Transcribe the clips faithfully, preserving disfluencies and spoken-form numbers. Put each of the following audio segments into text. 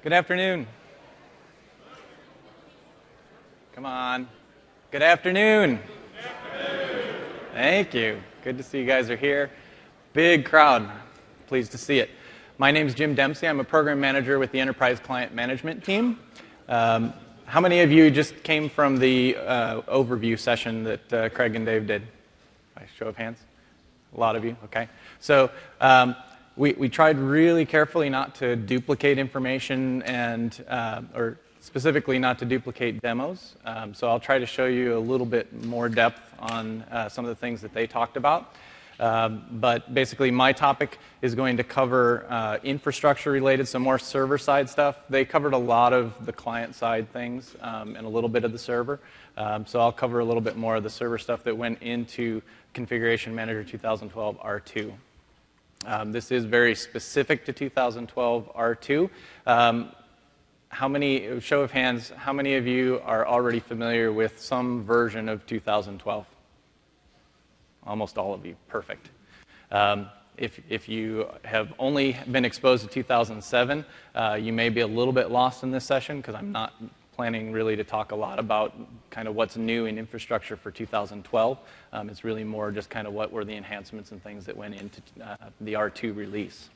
Good afternoon. Come on. Good afternoon. Good afternoon. Thank you. Good to see you guys are here. Big crowd. Pleased to see it. My name is Jim Dempsey. I'm a program manager with the Enterprise Client Management team. Um, how many of you just came from the uh, overview session that uh, Craig and Dave did? By show of hands? A lot of you? Okay. So um, we, we tried really carefully not to duplicate information and uh, or specifically not to duplicate demos. Um, so I'll try to show you a little bit more depth on uh, some of the things that they talked about. Um, but basically, my topic is going to cover uh, infrastructure related, some more server side stuff. They covered a lot of the client side things um, and a little bit of the server. Um, so I'll cover a little bit more of the server stuff that went into Configuration Manager two thousand twelve R two. Um, this is very specific to two thousand twelve R two. Um, how many, show of hands, how many of you are already familiar with some version of two thousand twelve? Almost all of you. Perfect. Um, if, if you have only been exposed to two thousand seven, uh, you may be a little bit lost in this session because I'm not planning really to talk a lot about kind of what's new in infrastructure for two thousand twelve. Um, it's really more just kind of what were the enhancements and things that went into uh, the R two release.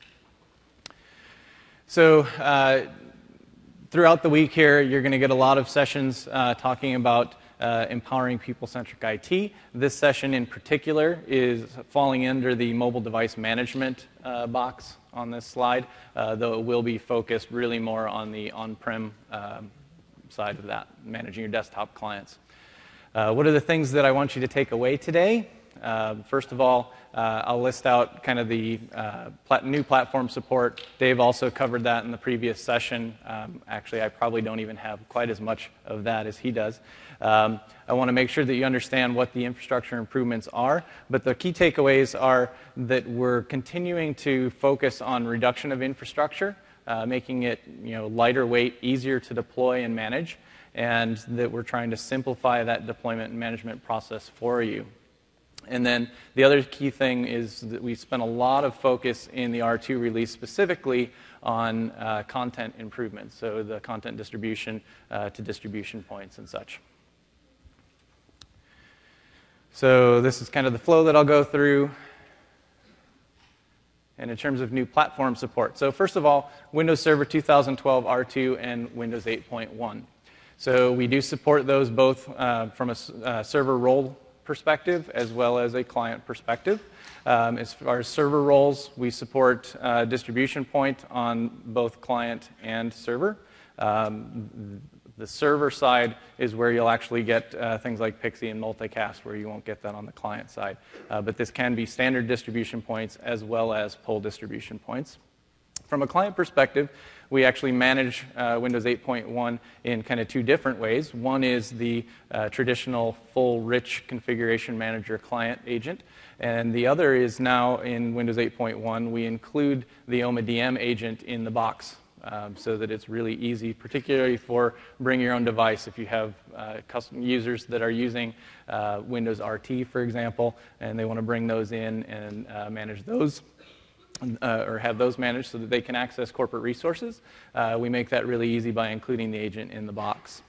So uh, throughout the week here, you're going to get a lot of sessions uh, talking about Uh, empowering people-centric I T. This session in particular is falling under the mobile device management uh, box on this slide, uh, though it will be focused really more on the on-prem uh, side of that, managing your desktop clients. Uh, what are the things that I want you to take away today? Uh, first of all, uh, I'll list out kind of the uh, plat- new platform support. Dave also covered that in the previous session. Um, actually, I probably don't even have quite as much of that as he does. Um, I want to make sure that you understand what the infrastructure improvements are, but the key takeaways are that we're continuing to focus on reduction of infrastructure, uh, making it you know, lighter weight, easier to deploy and manage, and that we're trying to simplify that deployment and management process for you. And then the other key thing is that we spent a lot of focus in the R two release specifically on uh, content improvements, so the content distribution uh, to distribution points and such. So this is kind of the flow that I'll go through. And in terms of new platform support. So first of all, Windows Server two thousand twelve R two and Windows eight point one. So we do support those both uh, from a uh, server role perspective as well as a client perspective. Um, as far as server roles, we support uh, distribution point on both client and server. Um, the server side is where you'll actually get uh, things like Pixie and Multicast, where you won't get that on the client side. Uh, but this can be standard distribution points as well as pull distribution points. From a client perspective, we actually manage uh, Windows eight point one in kind of two different ways. One is the uh, traditional full rich configuration manager client agent, and the other is now in Windows eight point one, we include the O M A D M agent in the box um, so that it's really easy, particularly for bring your own device. If you have uh, custom users that are using uh, Windows R T, for example, and they want to bring those in and uh, manage those, Uh, or have those managed so that they can access corporate resources. Uh, we make that really easy by including the agent in the box.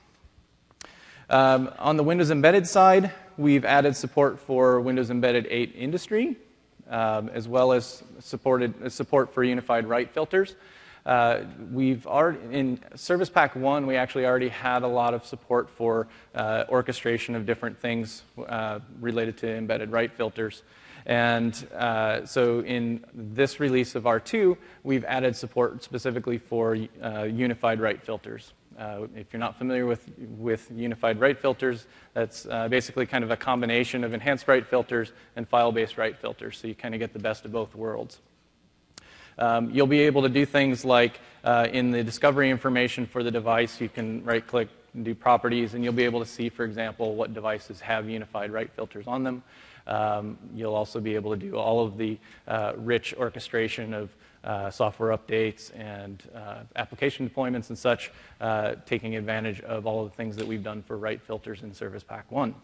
Um, on the Windows Embedded side, we've added support for Windows Embedded eight Industry, um, as well as supported uh, support for unified write filters. Uh, we've already, in Service Pack one, we actually already had a lot of support for uh, orchestration of different things uh, related to embedded write filters. And uh, so in this release of R two, we've added support specifically for uh, unified write filters. Uh, if you're not familiar with, with unified write filters, that's uh, basically kind of a combination of enhanced write filters and file-based write filters, so you kind of get the best of both worlds. Um, you'll be able to do things like uh, in the discovery information for the device, you can right-click and do properties, and you'll be able to see, for example, what devices have unified write filters on them. Um, you'll also be able to do all of the uh, rich orchestration of uh, software updates and uh, application deployments and such, uh, taking advantage of all of the things that we've done for write filters in Service Pack one.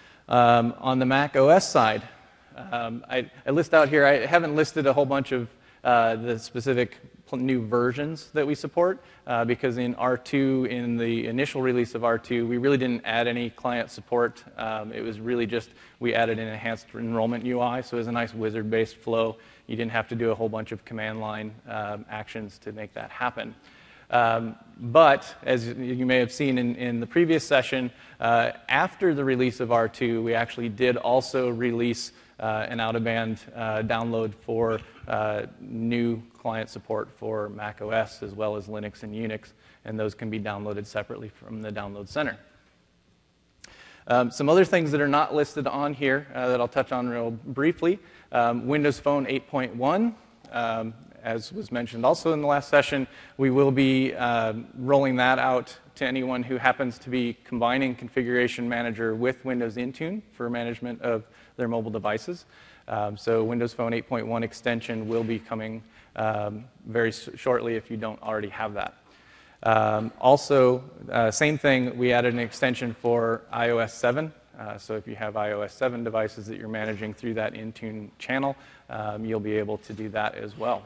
Um, on the Mac O S side, um, I, I list out here, I haven't listed a whole bunch of uh, the specific new versions that we support, uh, because in R two, in the initial release of R two, we really didn't add any client support. Um, it was really just, we added an enhanced enrollment U I, so it was a nice wizard-based flow. You didn't have to do a whole bunch of command line um, actions to make that happen. Um, but, as you may have seen in, in the previous session, uh, after the release of R two, we actually did also release uh, an out-of-band uh, download for uh, new client support for Mac O S as well as Linux and Unix, and those can be downloaded separately from the Download Center. Um, some other things that are not listed on here uh, that I'll touch on real briefly. Um, Windows Phone eight point one. Um, As was mentioned also in the last session, we will be uh, rolling that out to anyone who happens to be combining Configuration Manager with Windows Intune for management of their mobile devices. Um, so Windows Phone eight point one extension will be coming um, very sh- shortly if you don't already have that. Um, also, uh, same thing, we added an extension for i O S seven. Uh, so if you have i O S seven devices that you're managing through that Intune channel, um, you'll be able to do that as well.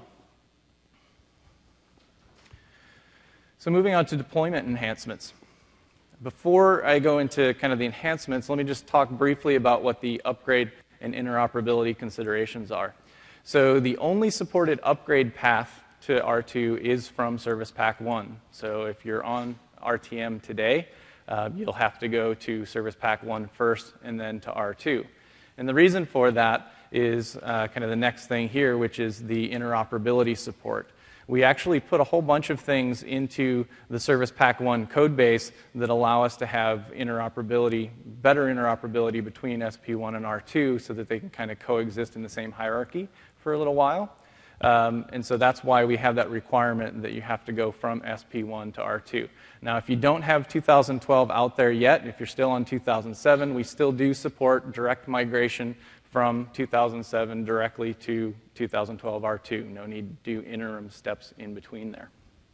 So moving on to deployment enhancements. Before I go into kind of the enhancements, let me just talk briefly about what the upgrade and interoperability considerations are. So the only supported upgrade path to R two is from Service Pack one. So if you're on R T M today, uh, you'll have to go to Service Pack one first and then to R two. And the reason for that is uh, kind of the next thing here, which is the interoperability support. We actually put a whole bunch of things into the Service Pack one code base that allow us to have interoperability, better interoperability between S P one and R two so that they can kind of coexist in the same hierarchy for a little while. Um, and so that's why we have that requirement that you have to go from S P one to R two. Now, if you don't have two thousand twelve out there yet, if you're still on two thousand seven, we still do support direct migration from two thousand seven directly to two thousand twelve R two. No need to do interim steps in between there.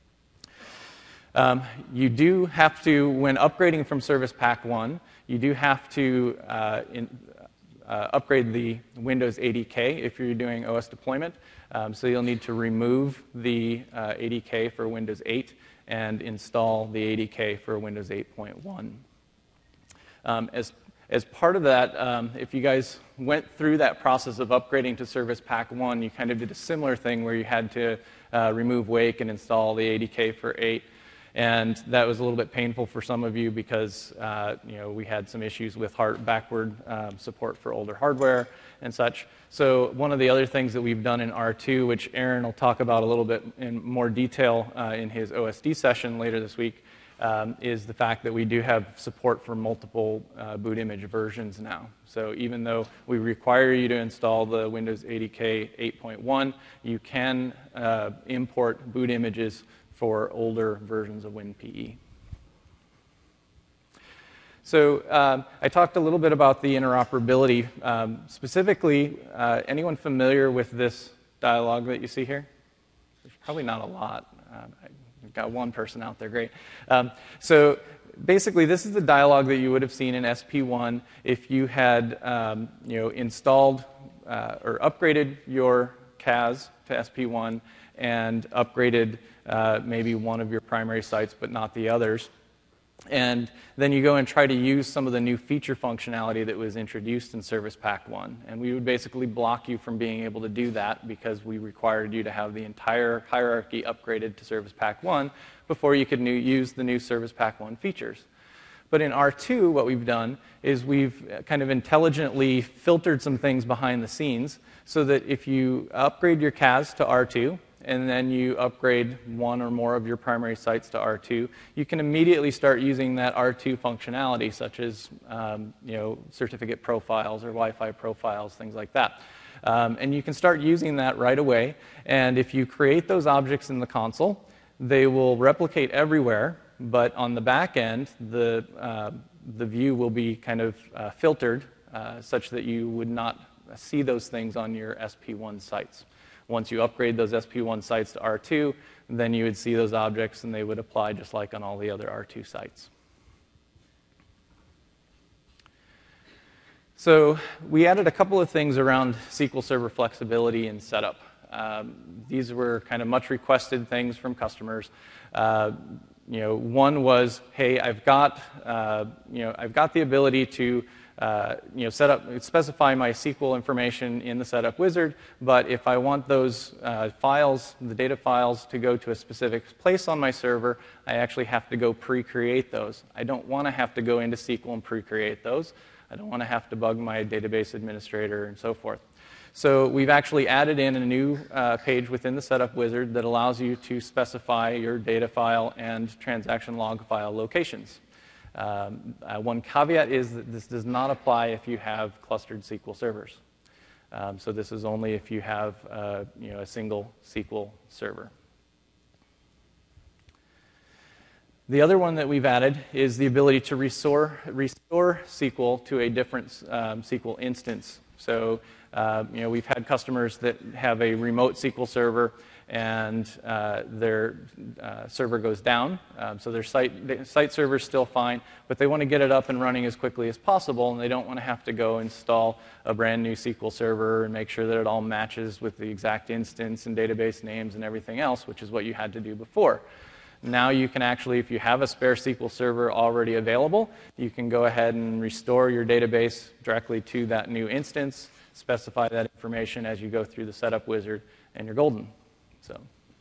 Um, you do have to, when upgrading from Service Pack one, you do have to uh, in, uh, upgrade the Windows A D K if you're doing O S deployment. Um, so you'll need to remove the uh, A D K for Windows eight and install the A D K for Windows eight point one. Um, as As part of that, um, if you guys went through that process of upgrading to Service Pack one, you kind of did a similar thing where you had to uh, remove Wake and install the A D K for eight. And that was a little bit painful for some of you because uh, you know, we had some issues with hard, backward um, support for older hardware and such. So one of the other things that we've done in R two, which Aaron will talk about a little bit in more detail uh, in his O S D session later this week, Um, is the fact that we do have support for multiple uh, boot image versions now. So even though we require you to install the Windows A D K eight point one, you can uh, import boot images for older versions of WinPE. So um, I talked a little bit about the interoperability. Um, specifically, uh, anyone familiar with this dialog that you see here? There's probably not a lot. Um, I, We've got one person out there, great. Um, so basically, this is the dialog that you would have seen in S P one if you had um, you know, installed uh, or upgraded your C A S to S P one and upgraded uh, maybe one of your primary sites but not the others. And then you go and try to use some of the new feature functionality that was introduced in Service Pack one. And we would basically block you from being able to do that because we required you to have the entire hierarchy upgraded to Service Pack one before you could new, use the new Service Pack one features. But in R two, what we've done is we've kind of intelligently filtered some things behind the scenes so that if you upgrade your C A S to R two, and then you upgrade one or more of your primary sites to R two, you can immediately start using that R two functionality, such as um, you know, certificate profiles or Wi-Fi profiles, things like that. Um, and you can start using that right away. And if you create those objects in the console, they will replicate everywhere, but on the back end, the, uh, the view will be kind of uh, filtered uh, such that you would not see those things on your S P one sites. Once you upgrade those S P one sites to R two, then you would see those objects and they would apply just like on all the other R two sites. So we added a couple of things around S Q L Server flexibility and setup. Um, these were kind of much requested things from customers. Uh, you know, one was, hey, I've got, uh, you know, I've got the ability to Uh, you know, set up, specify my S Q L information in the setup wizard, but if I want those uh, files, the data files, to go to a specific place on my server, I actually have to go pre-create those. I don't want to have to go into S Q L and pre-create those. I don't want to have to bug my database administrator and so forth. So we've actually added in a new uh, page within the setup wizard that allows you to specify your data file and transaction log file locations. Um, uh, one caveat is that this does not apply if you have clustered S Q L servers. Um, so this is only if you have uh, you know, a single S Q L server. The other one that we've added is the ability to restore, restore S Q L to a different um, S Q L instance. So uh, you know, we've had customers that have a remote S Q L server and uh, their uh, server goes down. Um, so their site, the site server is still fine, but they want to get it up and running as quickly as possible, and they don't want to have to go install a brand new S Q L server and make sure that it all matches with the exact instance and database names and everything else, which is what you had to do before. Now you can actually, if you have a spare S Q L server already available, you can go ahead and restore your database directly to that new instance, specify that information as you go through the setup wizard, and you're golden. So.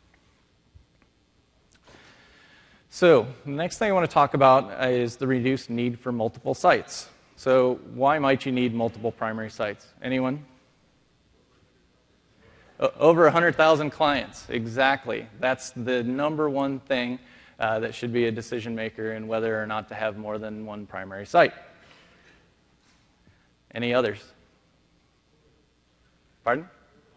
so the next thing I want to talk about is the reduced need for multiple sites. So why might you need multiple primary sites? Anyone? O- over one hundred thousand clients, exactly. That's the number one thing uh, that should be a decision maker in whether or not to have more than one primary site. Any others? Pardon?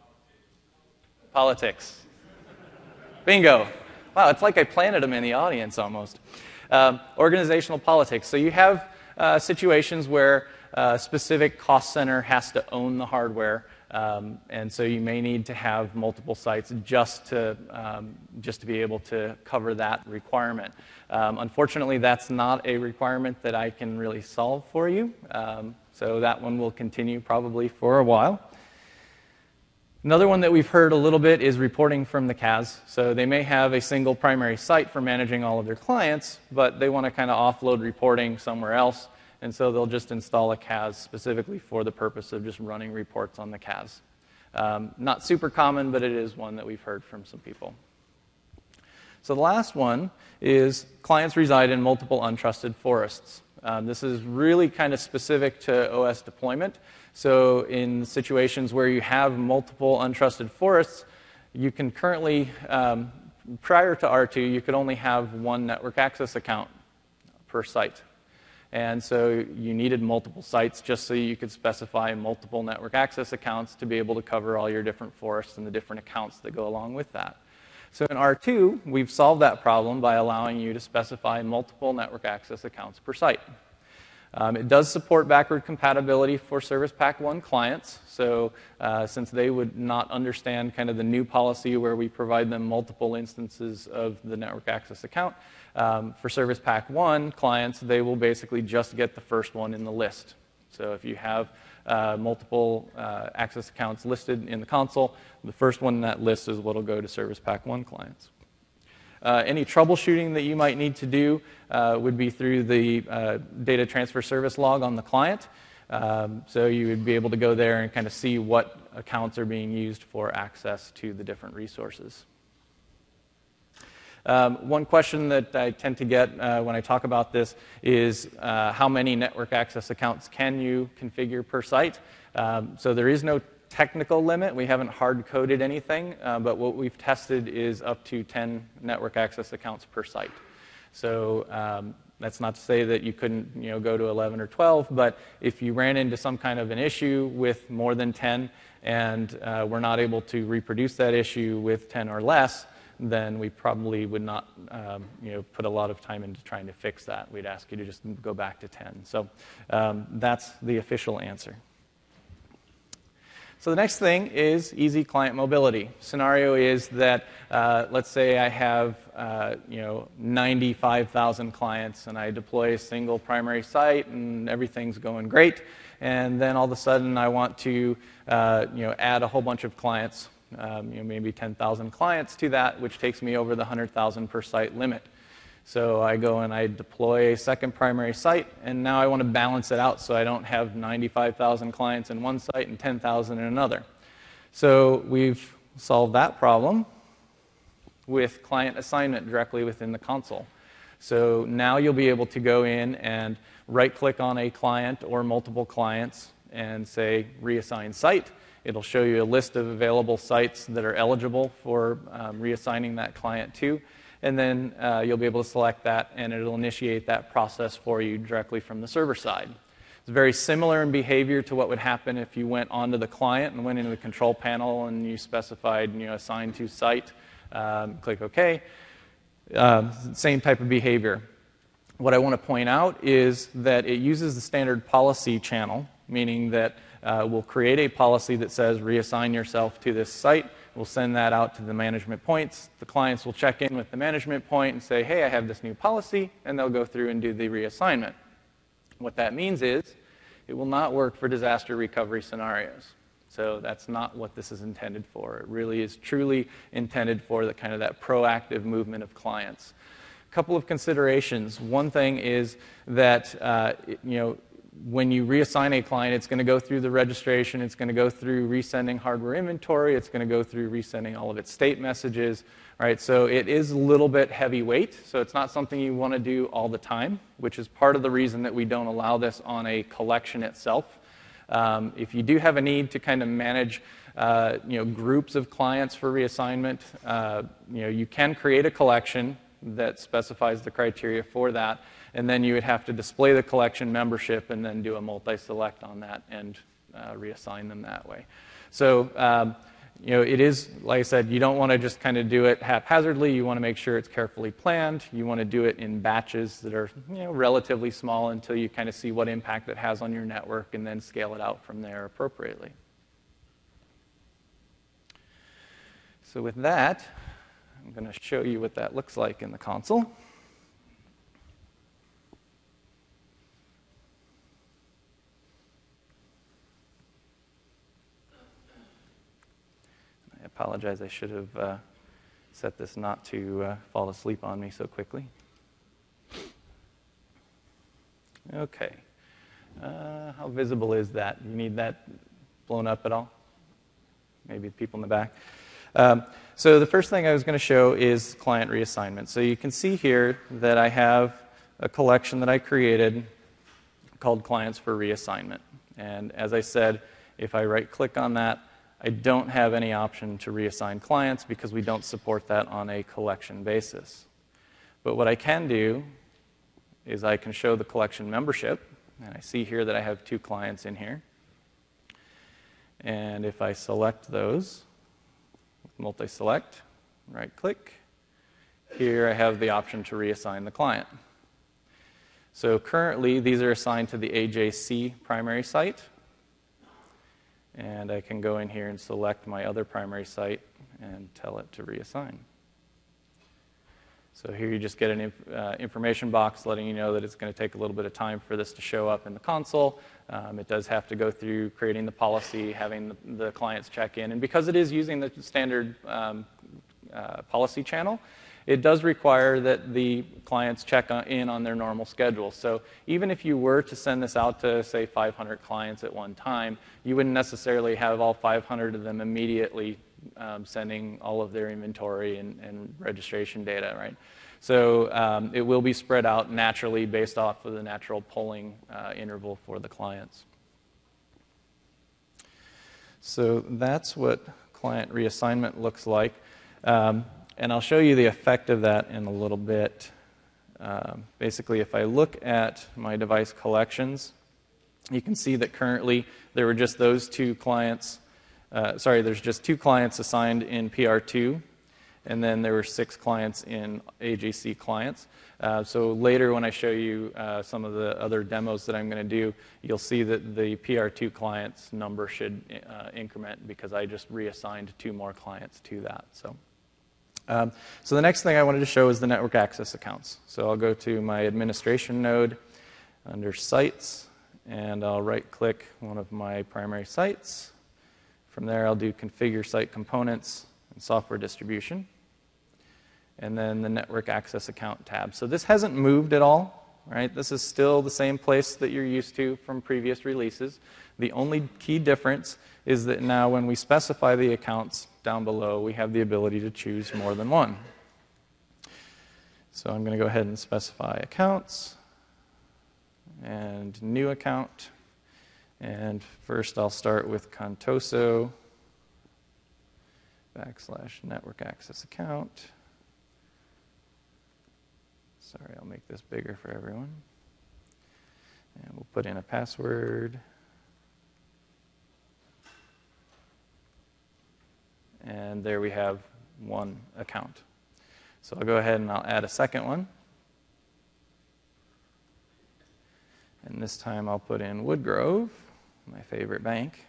Politics. Bingo. Wow, it's like I planted them in the audience almost. Um, organizational politics. So you have uh, situations where a specific cost center has to own the hardware, um, and so you may need to have multiple sites just to, um, just to be able to cover that requirement. Um, unfortunately, that's not a requirement that I can really solve for you, um, so that one will continue probably for a while. Another one that we've heard a little bit is reporting from the C A S. So they may have a single primary site for managing all of their clients, but they want to kind of offload reporting somewhere else, and so they'll just install a C A S specifically for the purpose of just running reports on the C A S. Um, not super common, but it is one that we've heard from some people. So the last one is clients reside in multiple untrusted forests. Um, this is really kind of specific to O S deployment. So in situations where you have multiple untrusted forests, you can currently, um, prior to R two, you could only have one network access account per site. And so you needed multiple sites just so you could specify multiple network access accounts to be able to cover all your different forests and the different accounts that go along with that. So in R two, we've solved that problem by allowing you to specify multiple network access accounts per site. Um, it does support backward compatibility for Service Pack one clients. So uh, since they would not understand kind of the new policy where we provide them multiple instances of the network access account, um, for Service Pack one clients, they will basically just get the first one in the list. So if you have uh, multiple uh, access accounts listed in the console, the first one in that list is what will go to Service Pack one clients. Uh, any troubleshooting that you might need to do uh, would be through the uh, data transfer service log on the client. Um, so you would be able to go there and kind of see what accounts are being used for access to the different resources. Um, one question that I tend to get uh, when I talk about this is uh, how many network access accounts can you configure per site? Um, so there is no technical limit. We haven't hard-coded anything, uh, but what we've tested is up to ten network access accounts per site. So um, that's not to say that you couldn't, you know, go to eleven or twelve, but if you ran into some kind of an issue with more than ten and uh, we're not able to reproduce that issue with ten or less, then we probably would not um, you know, put a lot of time into trying to fix that. We'd ask you to just go back to ten. So um, that's the official answer. So the next thing is easy client mobility. Scenario is that, uh, let's say I have uh, you know, ninety-five thousand clients and I deploy a single primary site and everything's going great. And then all of a sudden I want to uh, you know, add a whole bunch of clients um, you know, maybe ten thousand clients to that, which takes me over the one hundred thousand per site limit. So I go and I deploy a second primary site, and now I want to balance it out so I don't have ninety-five thousand clients in one site and ten thousand in another. So we've solved that problem with client assignment directly within the console. So now you'll be able to go in and right-click on a client or multiple clients and say reassign site. It'll show you a list of available sites that are eligible for um, reassigning that client to. And then uh, you'll be able to select that, and it'll initiate that process for you directly from the server side. It's very similar in behavior to what would happen if you went onto the client and went into the control panel and you specified, you know, assign to site, um, click OK. Uh, same type of behavior. What I want to point out is that it uses the standard policy channel, meaning that uh, we'll create a policy that says reassign yourself to this site. We'll send that out to the management points. The clients will check in with the management point and say, hey, I have this new policy, and they'll go through and do the reassignment. What that means is it will not work for disaster recovery scenarios. So that's not what this is intended for. It really is truly intended for the kind of that proactive movement of clients. A couple of considerations. One thing is that uh, you know, when you reassign a client, it's going to go through the registration, it's going to go through resending hardware inventory, it's going to go through resending all of its state messages, right? So it is a little bit heavyweight, so it's not something you want to do all the time, which is part of the reason that we don't allow this on a collection itself. Um, if you do have a need to kind of manage uh, you know, groups of clients for reassignment, uh, you know, you can create a collection that specifies the criteria for that, and then you would have to display the collection membership and then do a multi-select on that and uh, reassign them that way. So, um, you know, it is, like I said, you don't want to just kind of do it haphazardly. You want to make sure it's carefully planned. You want to do it in batches that are, you know, relatively small until you kind of see what impact it has on your network and then scale it out from there appropriately. So with that, I'm going to show you what that looks like in the console. I apologize, I should have uh, set this not to uh, fall asleep on me so quickly. Okay. Uh, how visible is that? You need that blown up at all? Maybe the people in the back. Um, so the first thing I was going to show is client reassignment. So you can see here that I have a collection that I created called Clients for Reassignment. And as I said, if I right-click on that, I don't have any option to reassign clients because we don't support that on a collection basis. But what I can do is I can show the collection membership. And I see here that I have two clients in here. And if I select those, multi-select, right-click, here I have the option to reassign the client. So currently, these are assigned to the A J C primary site. And I can go in here and select my other primary site and tell it to reassign. So here you just get an inf uh, information box letting you know that it's going to take a little bit of time for this to show up in the console. Um, it does have to go through creating the policy, having the, the clients check in. And because it is using the standard um, uh, policy channel, it does require that the clients check in on their normal schedule. So even if you were to send this out to, say, five hundred clients at one time, you wouldn't necessarily have all five hundred of them immediately um, sending all of their inventory and, and registration data, right? So um, it will be spread out naturally based off of the natural polling uh, interval for the clients. So that's what client reassignment looks like. Um, And I'll show you the effect of that in a little bit. Um, basically, if I look at my device collections, you can see that currently there were just those two clients. Uh, sorry, there's just two clients assigned in P R two, and then there were six clients in A J C clients. Uh, so later when I show you uh, some of the other demos that I'm going to do, you'll see that the P R two clients number should uh, increment because I just reassigned two more clients to that. So. Um, so the next thing I wanted to show is the network access accounts. So I'll go to my administration node under sites, and I'll right-click one of my primary sites, From there, I'll do configure site components and software distribution. And then the network access account tab. So this hasn't moved at all, right? This is still the same place that you're used to from previous releases. The only key difference is that now when we specify the accounts down below, we have the ability to choose more than one. So I'm going to go ahead and specify accounts and new account. And first I'll start with Contoso backslash network access account. Sorry, I'll make this bigger for everyone. And we'll put in a password. And there we have one account. So I'll go ahead and I'll add a second one. And this time I'll put in Woodgrove, my favorite bank.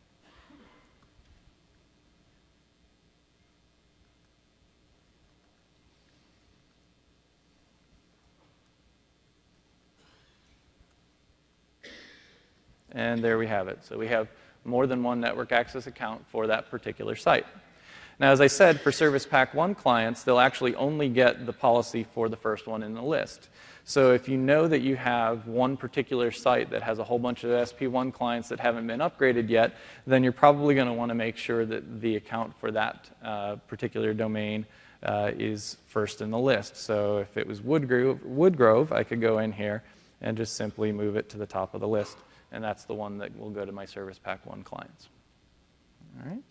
And there we have it. So we have more than one network access account for that particular site. Now, as I said, for Service Pack one clients, they'll actually only get the policy for the first one in the list. So if you know that you have one particular site that has a whole bunch of S P one clients that haven't been upgraded yet, then you're probably going to want to make sure that the account for that uh, particular domain uh, is first in the list. So if it was Woodgrove, Woodgrove, I could go in here and just simply move it to the top of the list. And that's the one that will go to my Service Pack one clients. All right.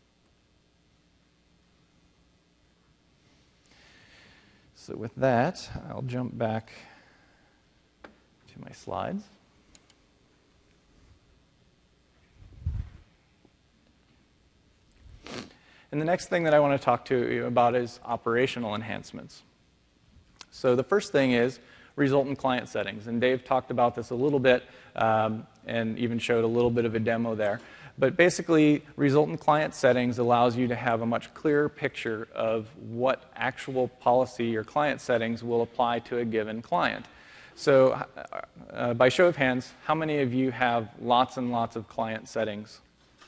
So with that, I'll jump back to my slides. And the next thing that I want to talk to you about is operational enhancements. So the first thing is resultant client settings. And Dave talked about this a little bit um, and even showed a little bit of a demo there. But basically, resultant client settings allows you to have a much clearer picture of what actual policy or client settings will apply to a given client. So uh, by show of hands, how many of you have lots and lots of client settings?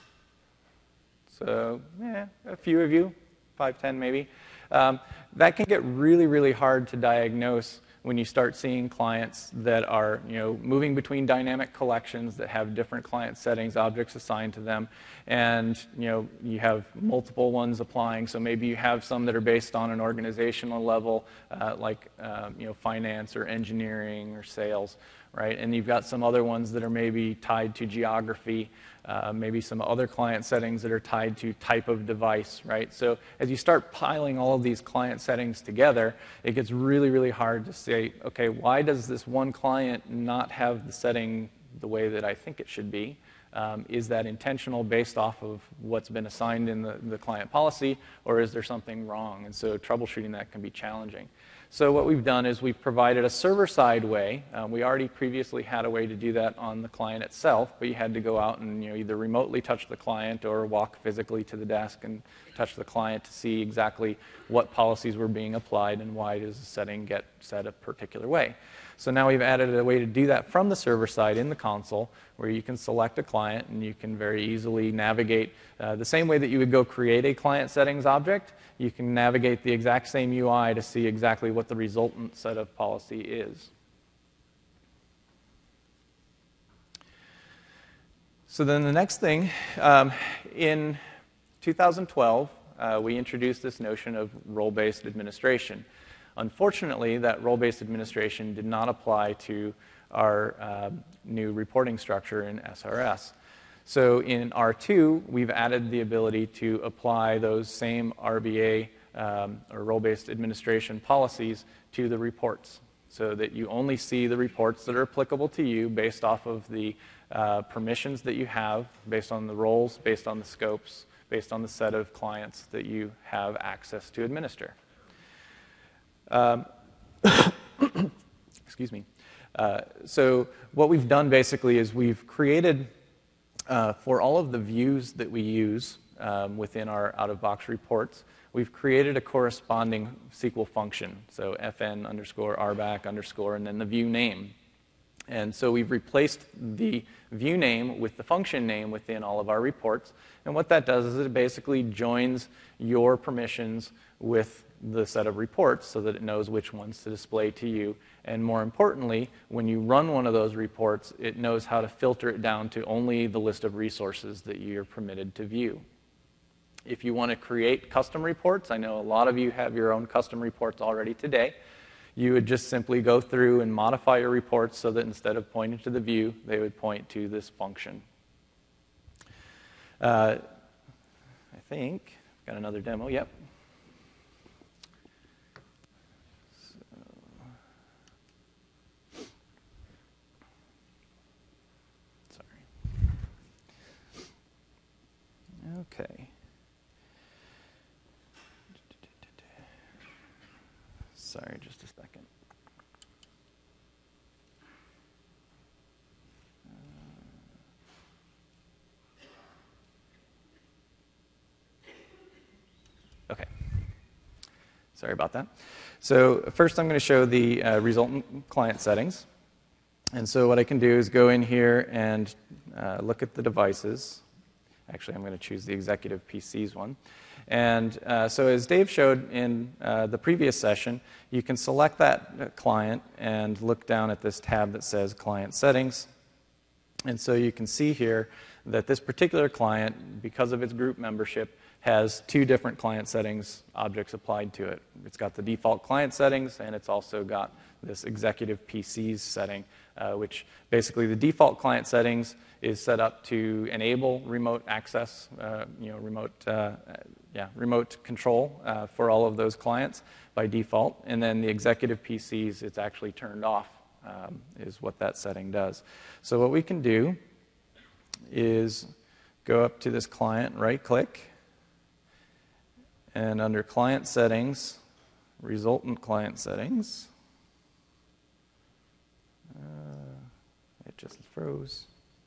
So, yeah, a few of you, five, ten maybe. Um, that can get really, really hard to diagnose when you start seeing clients that are, you know, moving between dynamic collections that have different client settings, objects assigned to them, and, you know, you have multiple ones applying. So maybe you have some that are based on an organizational level, uh, like, uh, you know, finance or engineering or sales, right? And you've got some other ones that are maybe tied to geography, uh, maybe some other client settings that are tied to type of device, right? So as you start piling all of these client settings together, it gets really, really hard to say, okay, why does this one client not have the setting the way that I think it should be? Um, is that intentional based off of what's been assigned in the, the client policy, or is there something wrong? And so troubleshooting that can be challenging. So what we've done is we've provided a server-side way. Um, we already previously had a way to do that on the client itself, but you had to go out and, you know, either remotely touch the client or walk physically to the desk and touch the client to see exactly what policies were being applied and why does the setting get set a particular way. So now we've added a way to do that from the server side in the console, where you can select a client and you can very easily navigate uh, the same way that you would go create a client settings object. You can navigate the exact same U I to see exactly what the resultant set of policy is. So then the next thing, um, in two thousand twelve, uh, we introduced this notion of role-based administration. Unfortunately, that role-based administration did not apply to our uh, new reporting structure in S R S. So in R two, we've added the ability to apply those same R B A um, or role-based administration policies to the reports, so that you only see the reports that are applicable to you based off of the uh, permissions that you have, based on the roles, based on the scopes, based on the set of clients that you have access to administer. Um, excuse me. Uh, so what we've done basically is we've created, uh, for all of the views that we use um, within our out-of-box reports, we've created a corresponding S Q L function. So fn underscore rbac underscore and then the view name. And so we've replaced the view name with the function name within all of our reports. And what that does is it basically joins your permissions with the set of reports so that it knows which ones to display to you. And more importantly, when you run one of those reports, it knows how to filter it down to only the list of resources that you're permitted to view. If you want to create custom reports, I know a lot of you have your own custom reports already today. You would just simply go through and modify your reports so that instead of pointing to the view, they would point to this function. Uh, I think I've got another demo. Yep. So, sorry. Okay. Sorry, just a second. Okay. Sorry about that. So first I'm going to show the uh, resultant client settings. And so what I can do is go in here and uh, look at the devices. Actually, I'm going to choose the executive P Cs one. And uh, so as Dave showed in uh, the previous session, you can select that client and look down at this tab that says Client Settings. And so you can see here that this particular client, because of its group membership, has two different client settings objects applied to it. It's got the default client settings, and it's also got this executive P Cs setting, uh, which basically the default client settings is set up to enable remote access, uh, you know, remote, uh, yeah, remote control uh, for all of those clients by default. And then the executive P Cs, it's actually turned off, um, is what that setting does. So what we can do is go up to this client, right-click, and under Client Settings, Resultant Client Settings, uh, it just froze.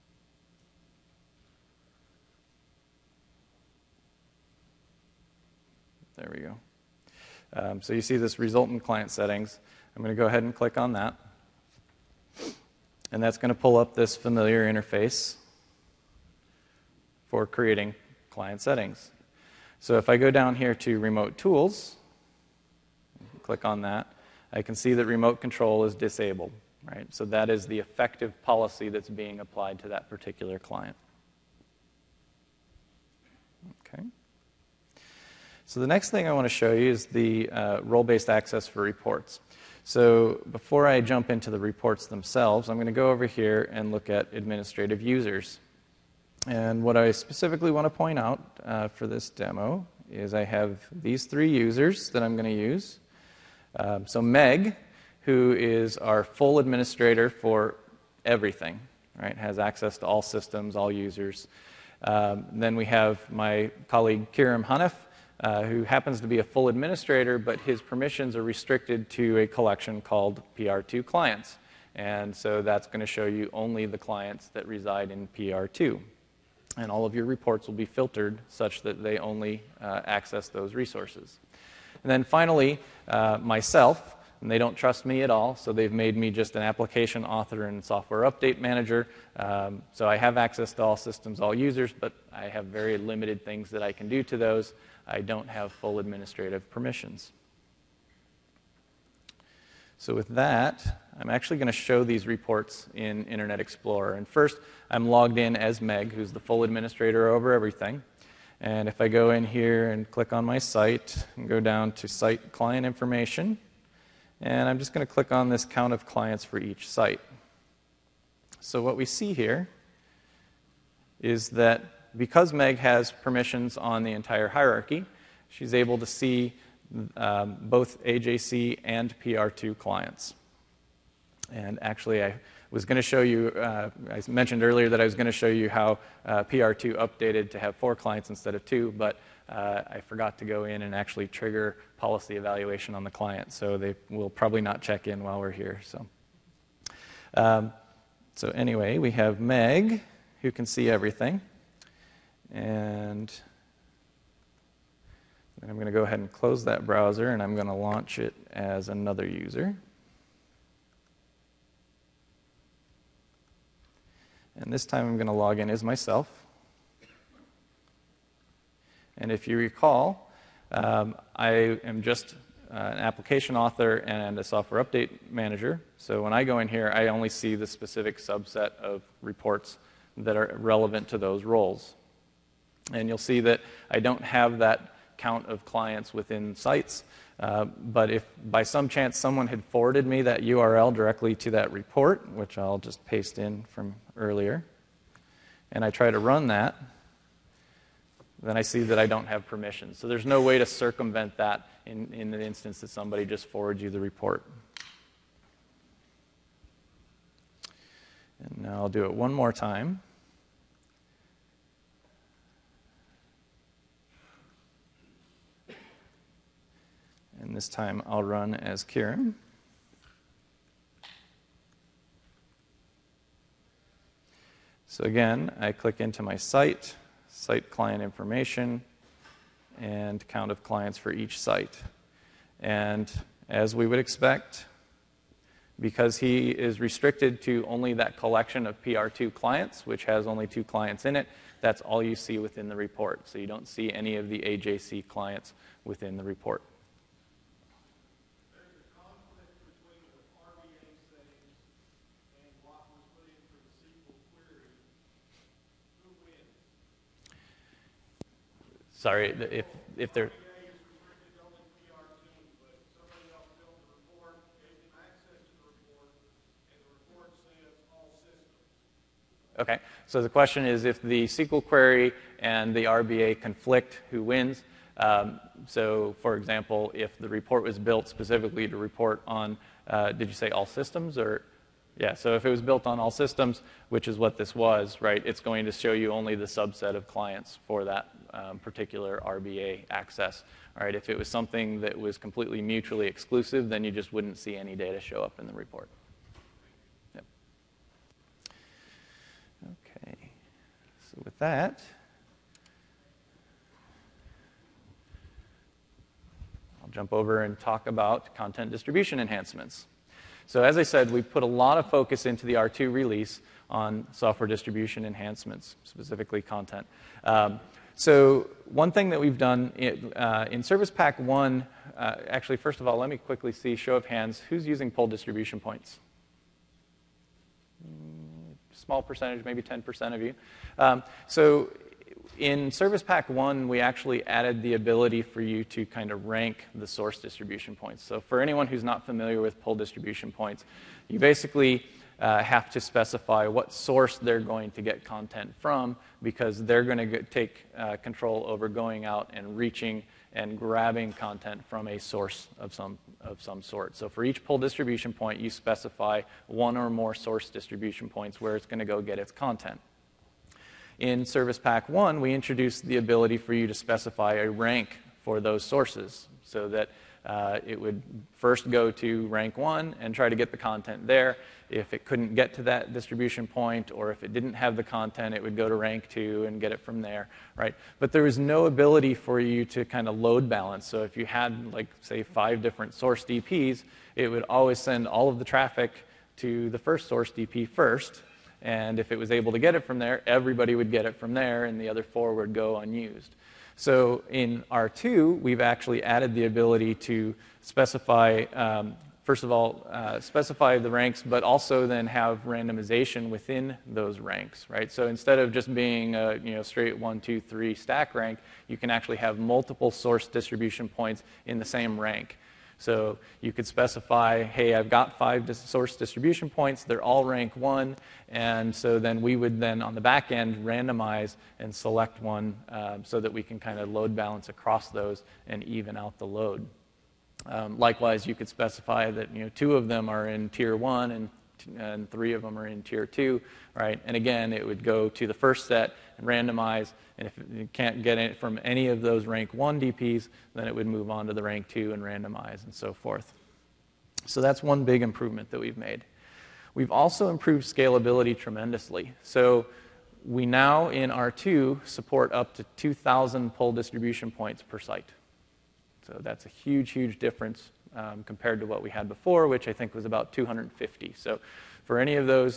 There we go. Um, so you see this Resultant Client Settings. I'm going to go ahead and click on that. And that's going to pull up this familiar interface for creating client settings. So if I go down here to Remote Tools, click on that, I can see that remote control is disabled. Right? So that is the effective policy that's being applied to that particular client. Okay. So the next thing I want to show you is the uh, role-based access for reports. So before I jump into the reports themselves, I'm going to go over here and look at administrative users. And what I specifically want to point out uh, for this demo is I have these three users that I'm going to use. Um, so Meg, who is our full administrator for everything, right, has access to all systems, all users. Um, then we have my colleague Kiram Hanif, uh, who happens to be a full administrator, but his permissions are restricted to a collection called P R two clients. And so that's going to show you only the clients that reside in P R two. And all of your reports will be filtered such that they only uh, access those resources. And then finally, uh, myself, and they don't trust me at all, so they've made me just an application author and software update manager. Um, so I have access to all systems, all users, but I have very limited things that I can do to those. I don't have full administrative permissions. So with that, I'm actually going to show these reports in Internet Explorer. And first, I'm logged in as Meg, who's the full administrator over everything. And if I go in here and click on my site and go down to Site Client Information, and I'm just going to click on this count of clients for each site. So what we see here is that because Meg has permissions on the entire hierarchy, she's able to see um, both A J C and P R two clients. And actually, I was going to show you, uh, I mentioned earlier that I was going to show you how uh, P R two updated to have four clients instead of two, but uh, I forgot to go in and actually trigger policy evaluation on the client, so they will probably not check in while we're here. So, um, so anyway, we have Meg, who can see everything. And I'm going to go ahead and close that browser, and I'm going to launch it as another user. And this time I'm going to log in as myself. And if you recall, um, I am just uh, an application author and a software update manager. So when I go in here, I only see the specific subset of reports that are relevant to those roles. And you'll see that I don't have that count of clients within sites. Uh, but if by some chance someone had forwarded me that U R L directly to that report, which I'll just paste in from earlier, and I try to run that, then I see that I don't have permissions. So there's no way to circumvent that in, in the instance that somebody just forwards you the report. And now I'll do it one more time. And this time I'll run as Kieran. So again, I click into my site, site client information, and count of clients for each site. And as we would expect, because he is restricted to only that collection of P R two clients, which has only two clients in it, that's all you see within the report. So you don't see any of the A J C clients within the report. Sorry, if if there. Okay, so the question is if the S Q L query and the R B A conflict, who wins? Um, so, for example, if the report was built specifically to report on, uh, did you say all systems or? Yeah, so if it was built on all systems, which is what this was, right, it's going to show you only the subset of clients for that um, particular R B A access. All right, if it was something that was completely mutually exclusive, then you just wouldn't see any data show up in the report. Yep. Okay, so with that, I'll jump over and talk about content distribution enhancements. So as I said, we put a lot of focus into the R two release on software distribution enhancements, specifically content. Um, so one thing that we've done in, uh, in Service Pack one, uh, actually, first of all, let me quickly see, show of hands, who's using pull distribution points? Small percentage, maybe ten percent of you. Um, so in Service Pack one, we actually added the ability for you to kind of rank the source distribution points. So for anyone who's not familiar with pull distribution points, you basically uh, have to specify what source they're going to get content from, because they're going to take uh, control over going out and reaching and grabbing content from a source of some, of some sort. So for each pull distribution point, you specify one or more source distribution points where it's going to go get its content. In Service Pack one, we introduced the ability for you to specify a rank for those sources, so that uh, it would first go to rank one and try to get the content there. If it couldn't get to that distribution point, or if it didn't have the content, it would go to rank two and get it from there, right? But there was no ability for you to kind of load balance. So if you had, like, say, five different source D Ps, it would always send all of the traffic to the first source D P first. And if it was able to get it from there, everybody would get it from there, and the other four would go unused. So in R two, we've actually added the ability to specify, um, first of all, uh, specify the ranks, but also then have randomization within those ranks, right? So instead of just being a you know, straight one, two, three stack rank, you can actually have multiple source distribution points in the same rank. So you could specify, hey, I've got five dis- source distribution points, they're all rank one, and so then we would then on the back end randomize and select one um, so that we can kind of load balance across those and even out the load. Um, likewise, you could specify that you know two of them are in tier one and and three of them are in tier two, right? And again, it would go to the first set and randomize, and if you can't get it from any of those rank one D Ps, then it would move on to the rank two and randomize and so forth. So that's one big improvement that we've made. We've also improved scalability tremendously. So we now in R two support up to two thousand pull distribution points per site. So that's a huge, huge difference Um, compared to what we had before, which I think was about two hundred fifty. So for any of those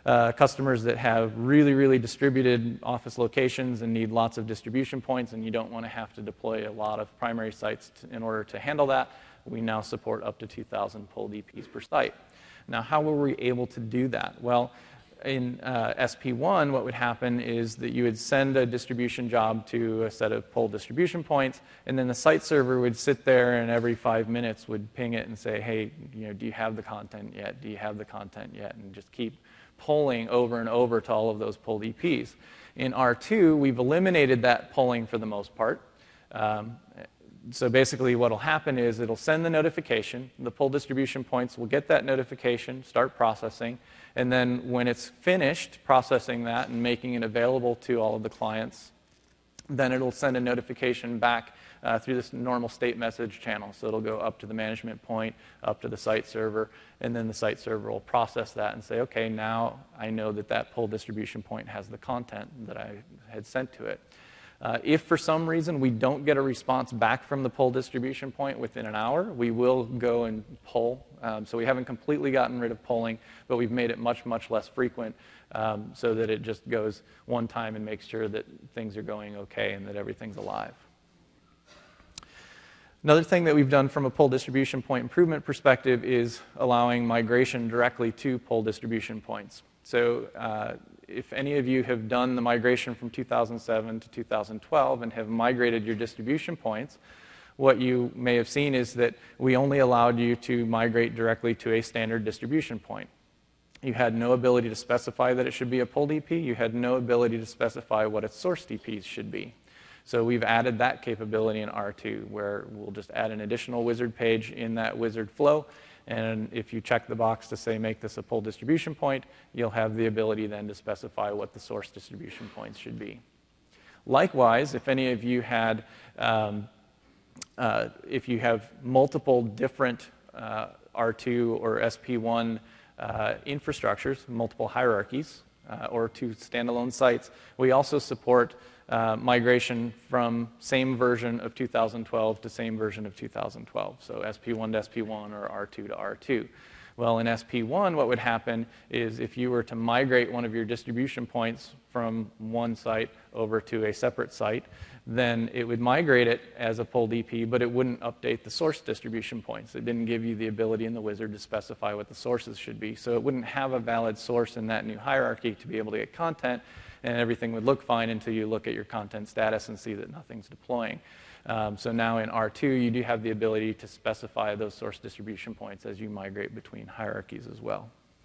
uh, customers that have really, really distributed office locations and need lots of distribution points, and you don't want to have to deploy a lot of primary sites to, in order to handle that, we now support up to two thousand P O L D Ps per site. Now, how were we able to do that? Well, in uh, S P one, what would happen is that you would send a distribution job to a set of P O L distribution points, and then the site server would sit there and every five minutes would ping it and say, hey, you know, do you have the content yet? Do you have the content yet? And just keep polling over and over to all of those P O L D Ps. In R two, we've eliminated that polling for the most part. Um, So basically what will happen is it'll send the notification, the P O L distribution points will get that notification, start processing, and then when it's finished processing that and making it available to all of the clients, then it'll send a notification back uh, through this normal state message channel. So it'll go up to the management point, up to the site server, and then the site server will process that and say, okay, now I know that that P O L distribution point has the content that I had sent to it. Uh, if for some reason we don't get a response back from the P O L distribution point within an hour, we will go and poll. Um, so we haven't completely gotten rid of polling, but we've made it much, much less frequent um, so that it just goes one time and makes sure that things are going okay and that everything's alive. Another thing that we've done from a P O L distribution point improvement perspective is allowing migration directly to P O L distribution points. So uh, if any of you have done the migration from two thousand seven to two thousand twelve and have migrated your distribution points, what you may have seen is that we only allowed you to migrate directly to a standard distribution point. You had no ability to specify that it should be a P O L D P. You had no ability to specify what its source D Ps should be. So we've added that capability in R two, where we'll just add an additional wizard page in that wizard flow. And if you check the box to say make this a P O L distribution point, you'll have the ability then to specify what the source distribution points should be. Likewise, if any of you had, um, uh, if you have multiple different uh, R two or S P one uh, infrastructures, multiple hierarchies, uh, or two standalone sites, we also support Uh, migration from same version of two thousand twelve to same version of two thousand twelve. So S P one to S P one or R two to R two. Well, in S P one, what would happen is if you were to migrate one of your distribution points from one site over to a separate site, then it would migrate it as a P O L D P, but it wouldn't update the source distribution points. It didn't give you the ability in the wizard to specify what the sources should be. So it wouldn't have a valid source in that new hierarchy to be able to get content, and everything would look fine until you look at your content status and see that nothing's deploying. Um, so now in R two, you do have the ability to specify those source distribution points as you migrate between hierarchies as well.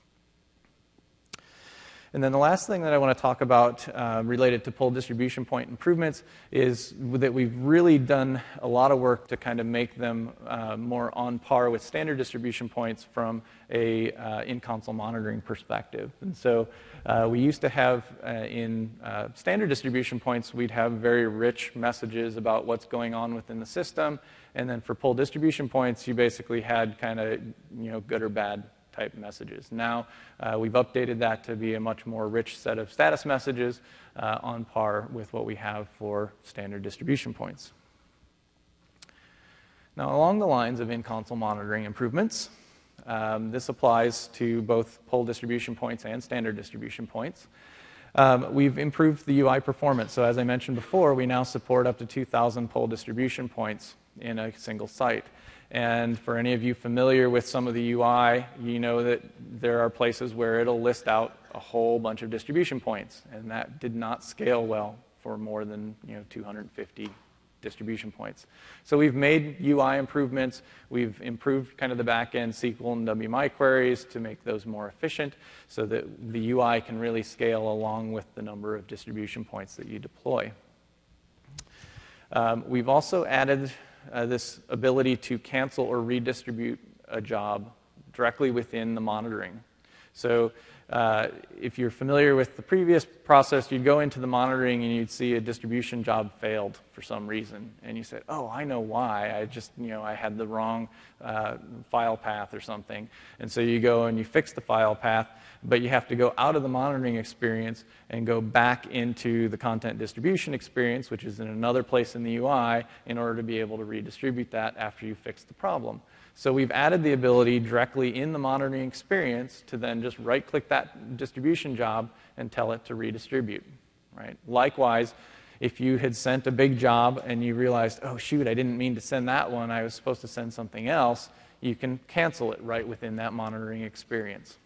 And then the last thing that I want to talk about uh, related to P O L distribution point improvements is that we've really done a lot of work to kind of make them uh, more on par with standard distribution points from a uh, in-console monitoring perspective. And so uh, we used to have uh, in uh, standard distribution points, we'd have very rich messages about what's going on within the system. And then for P O L distribution points, you basically had kind of, you know, good or bad type messages. Now uh, we've updated that to be a much more rich set of status messages uh, on par with what we have for standard distribution points. Now, along the lines of in-console monitoring improvements, um, this applies to both P O L distribution points and standard distribution points. Um, we've improved the U I performance. So as I mentioned before, we now support up to two thousand P O L distribution points in a single site. And for any of you familiar with some of the U I, you know that there are places where it'll list out a whole bunch of distribution points, and that did not scale well for more than, you know, two hundred fifty distribution points. So we've made U I improvements. We've improved kind of the back-end S Q L and W M I queries to make those more efficient so that the U I can really scale along with the number of distribution points that you deploy. Um, we've also added Uh, this ability to cancel or redistribute a job directly within the monitoring. So uh, if you're familiar with the previous process, you'd go into the monitoring and you'd see a distribution job failed for some reason. And you said, oh, I know why. I just, you know, I had the wrong uh, file path or something. And so you go and you fix the file path, but you have to go out of the monitoring experience and go back into the content distribution experience, which is in another place in the U I, in order to be able to redistribute that after you fix the problem. So we've added the ability directly in the monitoring experience to then just right-click that distribution job and tell it to redistribute, right? Likewise, if you had sent a big job and you realized, oh, shoot, I didn't mean to send that one, I was supposed to send something else, you can cancel it right within that monitoring experience.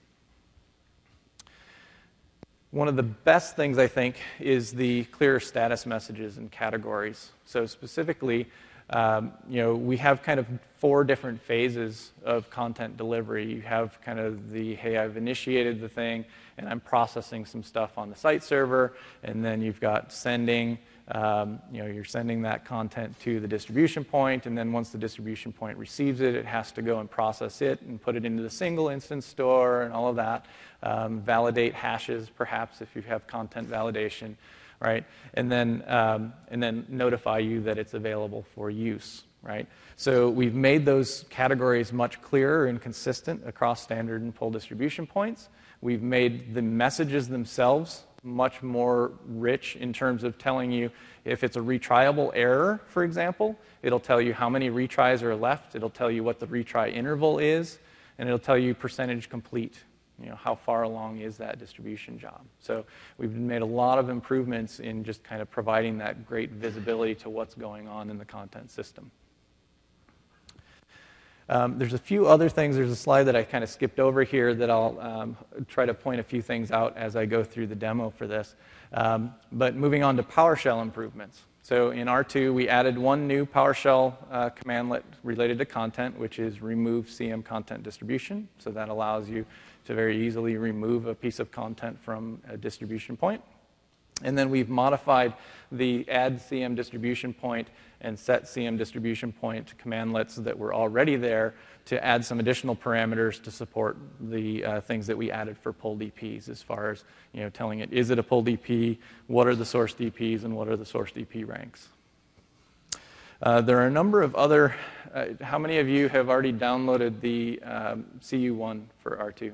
One of the best things, I think, is the clearer status messages and categories. So specifically, um, you know, we have kind of four different phases of content delivery. You have kind of the, hey, I've initiated the thing, and I'm processing some stuff on the site server, and then you've got sending, um, you know, you're sending that content to the distribution point, and then once the distribution point receives it, it has to go and process it and put it into the single instance store and all of that. Um, validate hashes, perhaps, if you have content validation, right? And then, um, and then notify you that it's available for use, right? So we've made those categories much clearer and consistent across standard and pull distribution points. We've made the messages themselves much more rich in terms of telling you if it's a retriable error, for example, it'll tell you how many retries are left, it'll tell you what the retry interval is, and it'll tell you percentage complete. You know, how far along is that distribution job? So we've made a lot of improvements in just kind of providing that great visibility to what's going on in the content system. Um, there's a few other things. There's a slide that I kind of skipped over here that I'll um, try to point a few things out as I go through the demo for this. Um, but moving on to PowerShell improvements. So in R two, we added one new PowerShell uh, commandlet related to content, which is remove C M content distribution. So that allows you to very easily remove a piece of content from a distribution point. And then we've modified the add C M distribution point and set C M distribution point commandlets that were already there to add some additional parameters to support the uh, things that we added for pull D Ps, as far as, you know, telling it, is it a pull D P, what are the source D Ps, and what are the source D P ranks. Uh, there are a number of other, uh, how many of you have already downloaded the um, C U one for R two?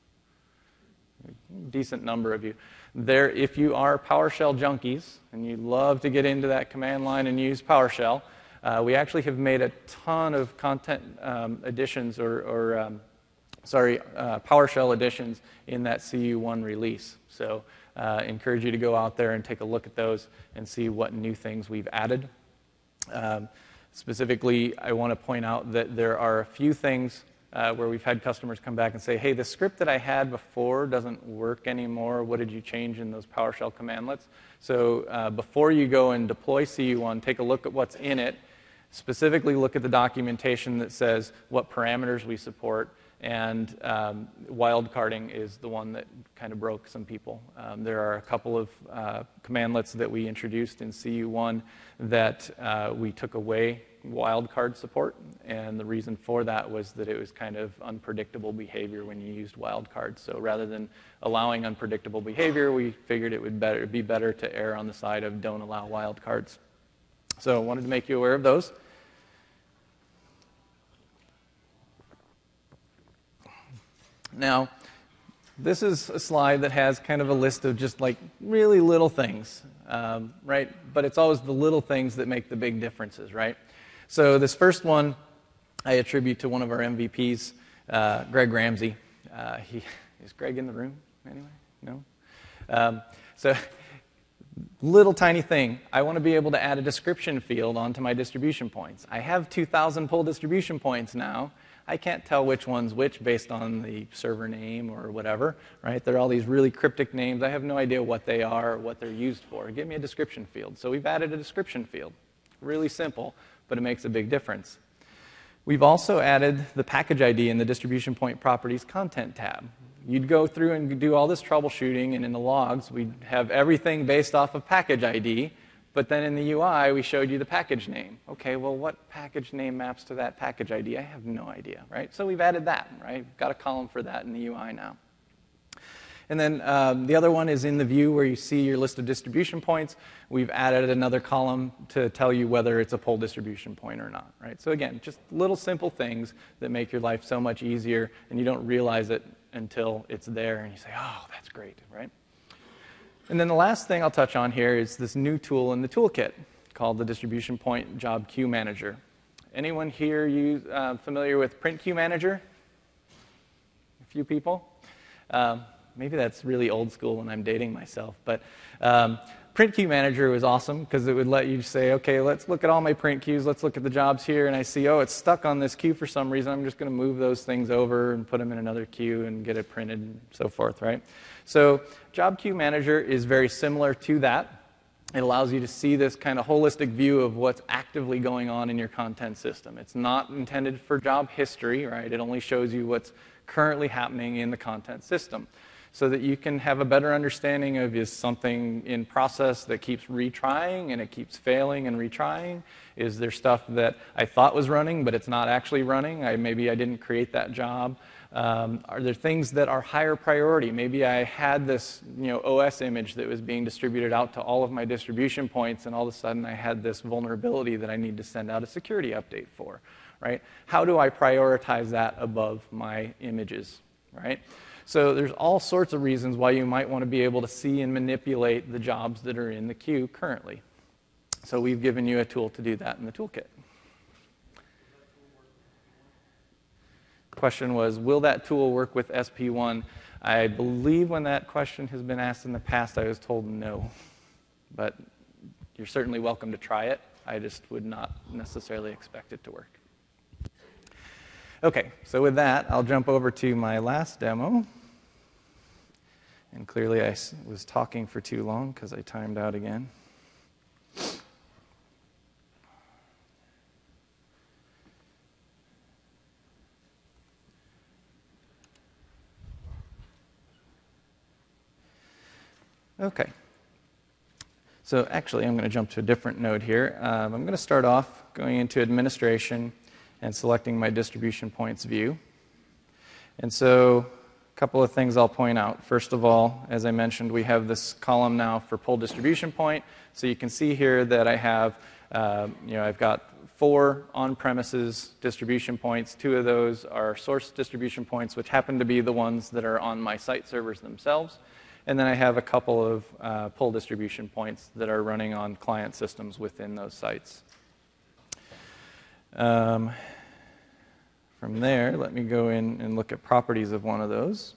Decent number of you. There, if you are PowerShell junkies and you love to get into that command line and use PowerShell, uh, we actually have made a ton of content um, additions or, or um, sorry, uh, PowerShell additions in that C U one release. So uh, encourage you to go out there and take a look at those and see what new things we've added. Um, specifically, I want to point out that there are a few things Uh, where we've had customers come back and say, hey, the script that I had before doesn't work anymore. What did you change in those PowerShell commandlets? So uh, before you go and deploy C U one, take a look at what's in it. Specifically look at the documentation that says what parameters we support. And um, wildcarding is the one that kind of broke some people. Um, there are a couple of uh, commandlets that we introduced in C U one that uh, we took away wildcard support, and the reason for that was that it was kind of unpredictable behavior when you used wildcards. So rather than allowing unpredictable behavior, we figured it would better, be better to err on the side of don't allow wildcards. So I wanted to make you aware of those. Now, this is a slide that has kind of a list of just like really little things, um, right? But it's always the little things that make the big differences, right? So this first one I attribute to one of our M V Ps, uh, Greg Ramsey. Uh, he, is Greg in the room anyway? No? Um, so little tiny thing. I want to be able to add a description field onto my distribution points. I have two thousand pull distribution points now. I can't tell which one's which based on the server name or whatever, right? There are all these really cryptic names. I have no idea what they are or what they're used for. Give me a description field. So we've added a description field. Really simple, but it makes a big difference. We've also added the package I D in the distribution point properties content tab. You'd go through and do all this troubleshooting, and in the logs, we'd have everything based off of package I D, but then in the U I, we showed you the package name. Okay, well, what package name maps to that package I D? I have no idea, right? So we've added that, right? We've got a column for that in the U I now. And then um, the other one is in the view where you see your list of distribution points. We've added another column to tell you whether it's a pull distribution point or not, right? So again, just little simple things that make your life so much easier, and you don't realize it until it's there, and you say, oh, that's great, right? And then the last thing I'll touch on here is this new tool in the toolkit called the Distribution Point Job Queue Manager. Anyone here you uh, familiar with Print Queue Manager? A few people. Um, maybe that's really old school and I'm dating myself, but um, Print Queue Manager was awesome because it would let you say, okay, let's look at all my print queues, let's look at the jobs here, and I see, oh, it's stuck on this queue for some reason. I'm just going to move those things over and put them in another queue and get it printed and so forth, right? So Job Queue Manager is very similar to that. It allows you to see this kind of holistic view of what's actively going on in your content system. It's not intended for job history, right? It only shows you what's currently happening in the content system, so that you can have a better understanding of, is something in process that keeps retrying and it keeps failing and retrying? Is there stuff that I thought was running but it's not actually running? I, maybe I didn't create that job. Um, are there things that are higher priority? Maybe I had this you know, O S image that was being distributed out to all of my distribution points, and all of a sudden I had this vulnerability that I need to send out a security update for, right? How do I prioritize that above my images, right? So there's all sorts of reasons why you might want to be able to see and manipulate the jobs that are in the queue currently. So we've given you a tool to do that in the toolkit. Question was, will that tool work with S P one? I believe when that question has been asked in the past, I was told no. But you're certainly welcome to try it. I just would not necessarily expect it to work. Okay, so with that, I'll jump over to my last demo. And clearly I was talking for too long because I timed out again. Okay. So actually, I'm going to jump to a different node here. Um, I'm going to start off going into administration and selecting my distribution points view. And so a couple of things I'll point out. First of all, as I mentioned, we have this column now for pull distribution point. So you can see here that I have, uh, you know, I've got four on-premises distribution points. Two of those are source distribution points, which happen to be the ones that are on my site servers themselves. And then I have a couple of uh, pull distribution points that are running on client systems within those sites. Um, from there, let me go in and look at properties of one of those.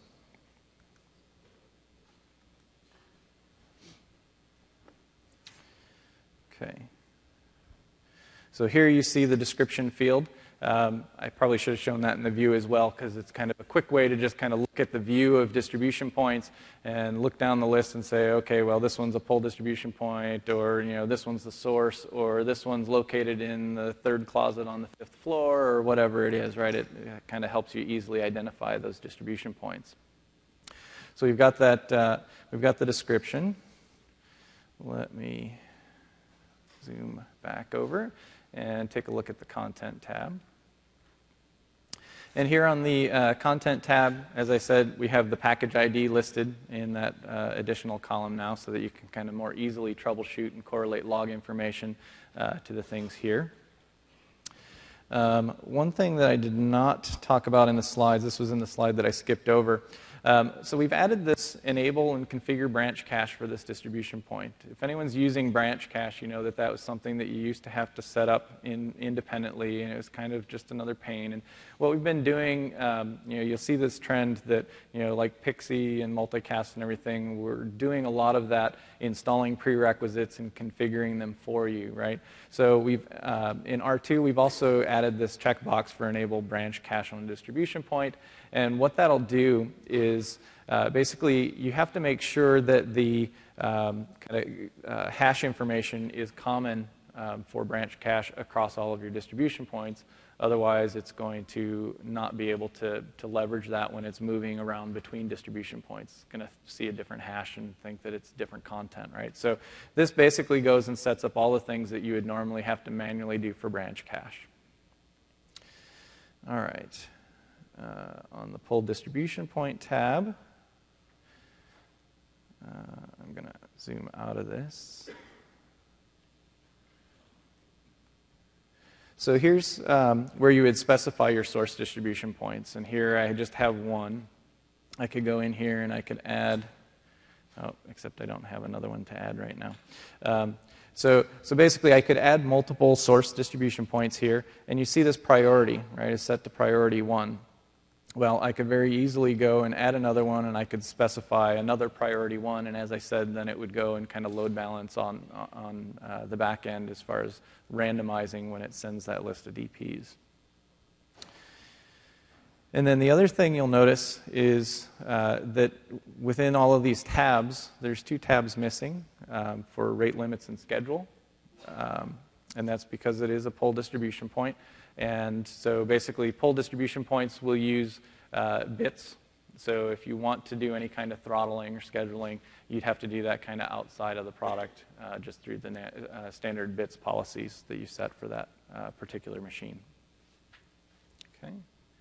Okay. So here you see the description field. Um, I probably should have shown that in the view as well, because it's kind of a quick way to just kind of look at the view of distribution points and look down the list and say, okay, well, this one's a pull distribution point, or you know, this one's the source, or this one's located in the third closet on the fifth floor, or whatever it is, right? It, it kind of helps you easily identify those distribution points. So we've got that. Uh, we've got the description. Let me zoom back over and take a look at the content tab. And here on the uh, content tab, as I said, we have the package I D listed in that uh, additional column now, so that you can kind of more easily troubleshoot and correlate log information uh, to the things here. Um, one thing that I did not talk about in the slides, this was in the slide that I skipped over. Um, so we've added this enable and configure branch cache for this distribution point. If anyone's using branch cache, you know that that was something that you used to have to set up in, independently, and it was kind of just another pain. And what we've been doing, um, you know, you'll see this trend that, you know, like Pixie and Multicast and everything, we're doing a lot of that, installing prerequisites and configuring them for you, right? So we've, uh, in R two, we've also added this checkbox for enable branch cache on a distribution point. And what that'll do is uh, basically you have to make sure that the um, kind of uh, hash information is common um, for branch cache across all of your distribution points. Otherwise, it's going to not be able to, to leverage that when it's moving around between distribution points. It's going to see a different hash and think that it's different content, right? So this basically goes and sets up all the things that you would normally have to manually do for branch cache. All right. Uh, on the pull distribution point tab, uh, I'm going to zoom out of this. So here's um, where you would specify your source distribution points. And here I just have one. I could go in here and I could add, oh, except I don't have another one to add right now. Um, So, so basically, I could add multiple source distribution points here, and you see this priority, right, is set to priority one. Well, I could very easily go and add another one, and I could specify another priority one, and as I said, then it would go and kind of load balance on, on uh, the back end as far as randomizing when it sends that list of D Ps. And then the other thing you'll notice is uh, that within all of these tabs, there's two tabs missing um, for rate limits and schedule. Um, and that's because it is a pole distribution point. And so basically, pole distribution points will use uh, bits. So if you want to do any kind of throttling or scheduling, you'd have to do that kind of outside of the product, uh, just through the uh, standard bits policies that you set for that uh, particular machine. Okay.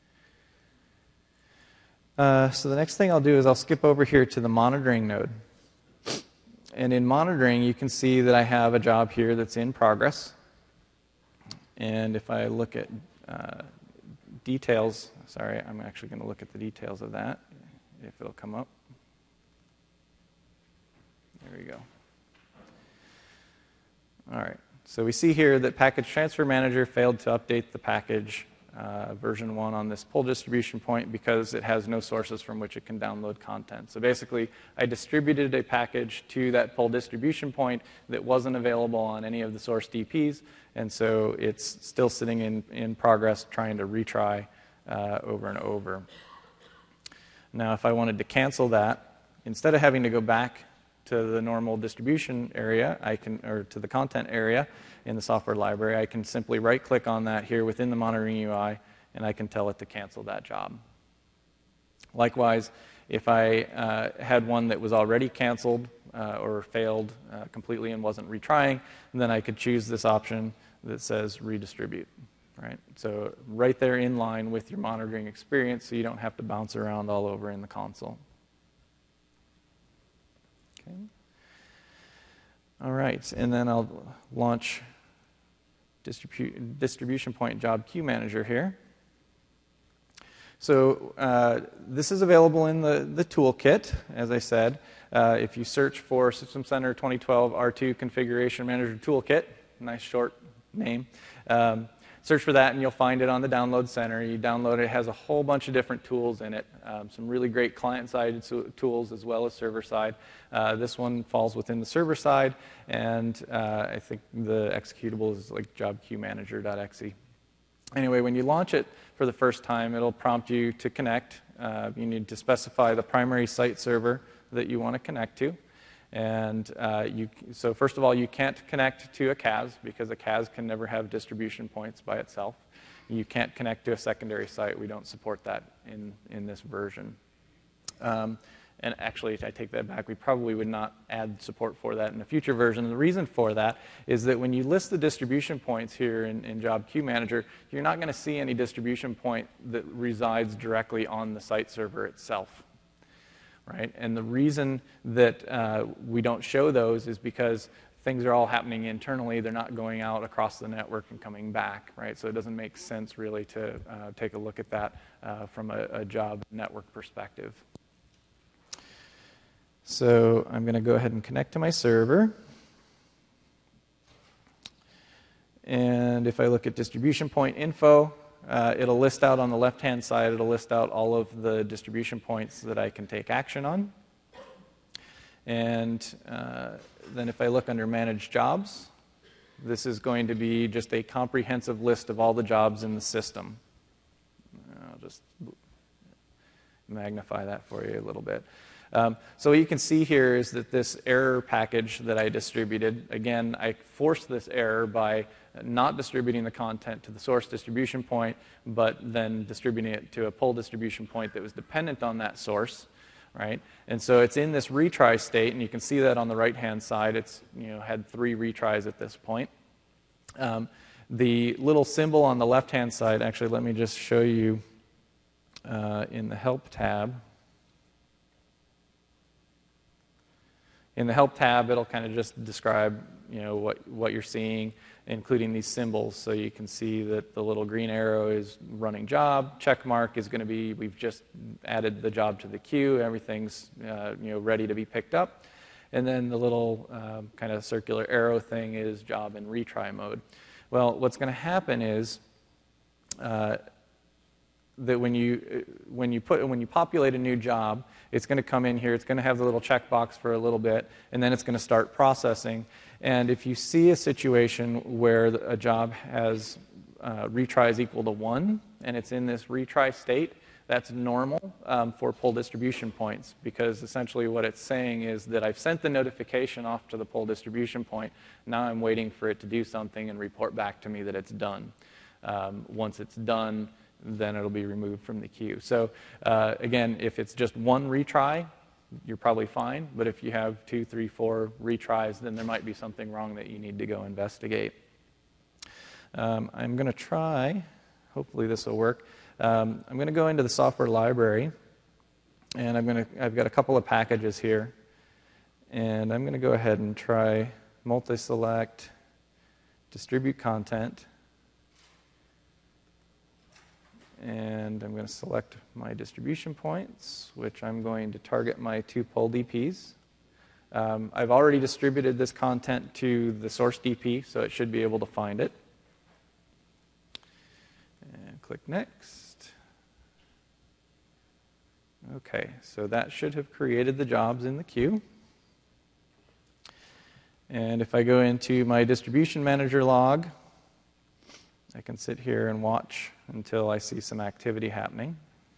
Uh, so the next thing I'll do is I'll skip over here to the monitoring node. And in monitoring, you can see that I have a job here that's in progress. And if I look at uh, details, sorry, I'm actually going to look at the details of that, if it'll come up. There we go. All right. So we see here that Package Transfer Manager failed to update the package Uh, version one on this pole distribution point because it has no sources from which it can download content. So basically, I distributed a package to that pole distribution point that wasn't available on any of the source D Ps, and so it's still sitting in, in progress trying to retry uh, over and over. Now, if I wanted to cancel that, instead of having to go back to the normal distribution area, I can, or to the content area in the software library, I can simply right-click on that here within the monitoring U I, and I can tell it to cancel that job. Likewise, if I uh, had one that was already canceled uh, or failed uh, completely and wasn't retrying, then I could choose this option that says redistribute. Right? So right there in line with your monitoring experience, so you don't have to bounce around all over in the console. Okay. All right, and then I'll launch distribu distribution point job queue manager here. So uh, this is available in the, the toolkit, as I said. Uh, if you search for System Center twenty twelve R two Configuration Manager Toolkit, nice short name, um, search for that and you'll find it on the Download Center. You download it, it has a whole bunch of different tools in it, um, some really great client-side tools as well as server-side. Uh, this one falls within the server side, and uh, I think the executable is like job queue manager dot E X E. Anyway, when you launch it for the first time, it'll prompt you to connect. Uh, you need to specify the primary site server that you want to connect to. And uh, you, so first of all, you can't connect to a C A S because a C A S can never have distribution points by itself. You can't connect to a secondary site. We don't support that in, in this version. Um, and actually, I take that back. We probably would not add support for that in a future version. And the reason for that is that when you list the distribution points here in, in Job Queue Manager, you're not going to see any distribution point that resides directly on the site server itself. Right? And the reason that uh, we don't show those is because things are all happening internally. They're not going out across the network and coming back. Right? So it doesn't make sense really to uh, take a look at that uh, from a, a job network perspective. So I'm going to go ahead and connect to my server. And if I look at distribution point info, Uh, it'll list out on the left-hand side, it'll list out all of the distribution points that I can take action on. And uh, then if I look under Manage Jobs, this is going to be just a comprehensive list of all the jobs in the system. I'll just magnify that for you a little bit. Um, so what you can see here is that this error package that I distributed, again, I forced this error by not distributing the content to the source distribution point, but then distributing it to a pull distribution point that was dependent on that source, right? And so it's in this retry state, and you can see that on the right-hand side. It's, you know, had three retries at this point. Um, the little symbol on the left-hand side, actually, let me just show you uh, in the Help tab. In the Help tab, it'll kind of just describe, you know, what, what you're seeing, including these symbols. So you can see that the little green arrow is running job. Check mark is going to be, we've just added the job to the queue. Everything's uh, you know, ready to be picked up. And then the little um, kind of circular arrow thing is job in retry mode. Well, what's going to happen is uh, that when you when you put when you populate a new job, it's going to come in here. It's going to have the little checkbox for a little bit, and then it's going to start processing. And if you see a situation where a job has uh, retries equal to one, and it's in this retry state, that's normal um, for pull distribution points, because essentially what it's saying is that I've sent the notification off to the pull distribution point. Now I'm waiting for it to do something and report back to me that it's done. Um, once it's done, then it'll be removed from the queue. So uh, again, if it's just one retry, you're probably fine. But if you have two, three, four retries, then there might be something wrong that you need to go investigate. Um, I'm going to try, hopefully this will work. Um, I'm going to go into the software library, and I'm going to, I've got a couple of packages here. And I'm going to go ahead and try multi-select, distribute content. And I'm going to select my distribution points, which I'm going to target my two pull D Ps. Um, I've already distributed this content to the source D P, so it should be able to find it. And click Next. Okay, so that should have created the jobs in the queue. And if I go into my distribution manager log, I can sit here and watch until I see some activity happening.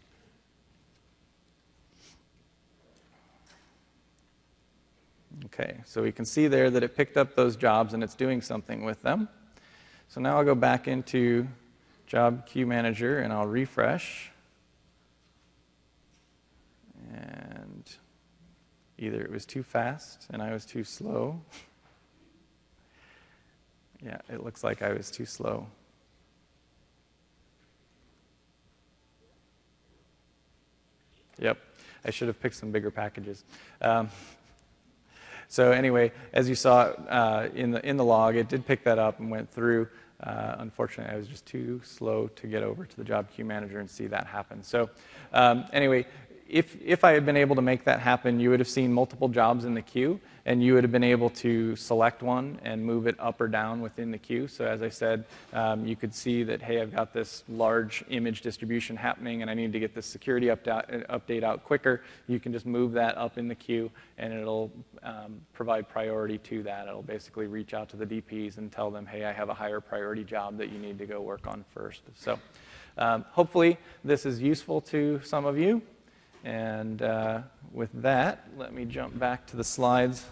Okay, so we can see there that it picked up those jobs and it's doing something with them. So now I'll go back into Job Queue Manager and I'll refresh. And either it was too fast and I was too slow. Yeah, it looks like I was too slow. Yep, I should have picked some bigger packages. Um, so anyway, as you saw uh, in the in the log, it did pick that up and went through. Uh, unfortunately, I was just too slow to get over to the Job Queue Manager and see that happen. So um, anyway, if if I had been able to make that happen, you would have seen multiple jobs in the queue, and you would have been able to select one and move it up or down within the queue. So as I said, um, you could see that, hey, I've got this large image distribution happening, and I need to get this security update, update out quicker. You can just move that up in the queue, and it'll um, provide priority to that. It'll basically reach out to the D Ps and tell them, hey, I have a higher priority job that you need to go work on first. So um, hopefully this is useful to some of you. And uh, with that, let me jump back to the slides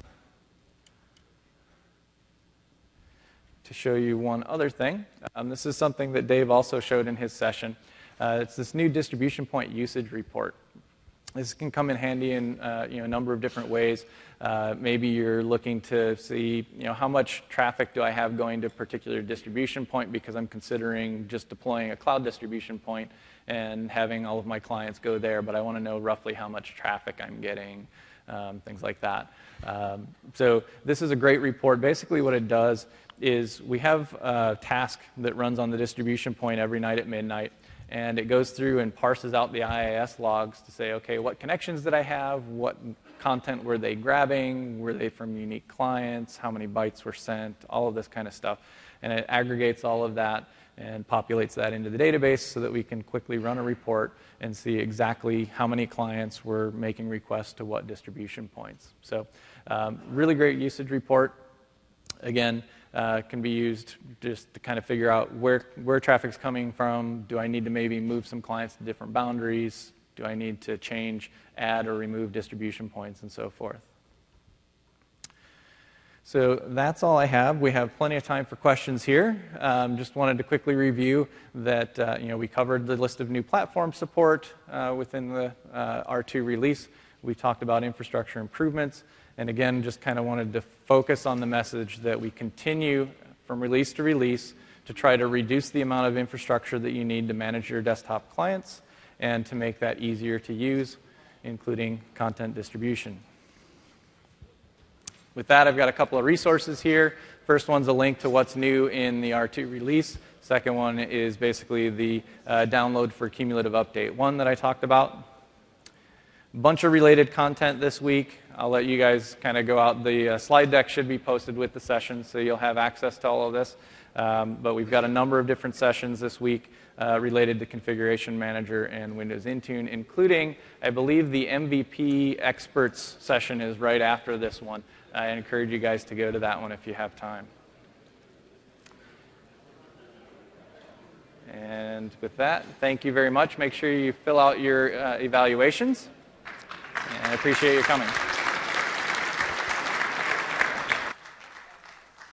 to show you one other thing. Um, this is something that Dave also showed in his session. Uh, it's this new distribution point usage report. This can come in handy in uh, you know, a number of different ways. Uh, maybe you're looking to see, you know, how much traffic do I have going to a particular distribution point because I'm considering just deploying a cloud distribution point and having all of my clients go there, but I want to know roughly how much traffic I'm getting, um, things like that. Um, so this is a great report. Basically what it does is we have a task that runs on the distribution point every night at midnight, and it goes through and parses out the I I S logs to say, okay, what connections did I have? What content were they grabbing? Were they from unique clients? How many bytes were sent? All of this kind of stuff. And it aggregates all of that and populates that into the database so that we can quickly run a report and see exactly how many clients were making requests to what distribution points. So um, really great usage report. Again, uh, can be used just to kind of figure out where, where traffic's coming from. Do I need to maybe move some clients to different boundaries? Do I need to change, add, or remove distribution points, and so forth? So that's all I have. We have plenty of time for questions here. Um, just wanted to quickly review that uh, you know, we covered the list of new platform support uh, within the uh, R two release. We talked about infrastructure improvements. And again, just kind of wanted to focus on the message that we continue from release to release to try to reduce the amount of infrastructure that you need to manage your desktop clients and to make that easier to use, including content distribution. With that, I've got a couple of resources here. First one's a link to what's new in the R two release. Second one is basically the uh, download for cumulative update one that I talked about. Bunch of related content this week. I'll let you guys kind of go out. The uh, slide deck should be posted with the session, so you'll have access to all of this. Um, but we've got a number of different sessions this week uh, related to Configuration Manager and Windows Intune, including, I believe, the M V P Experts session is right after this one. I encourage you guys to go to that one if you have time. And with that, thank you very much. Make sure you fill out your uh, evaluations. And I appreciate you coming.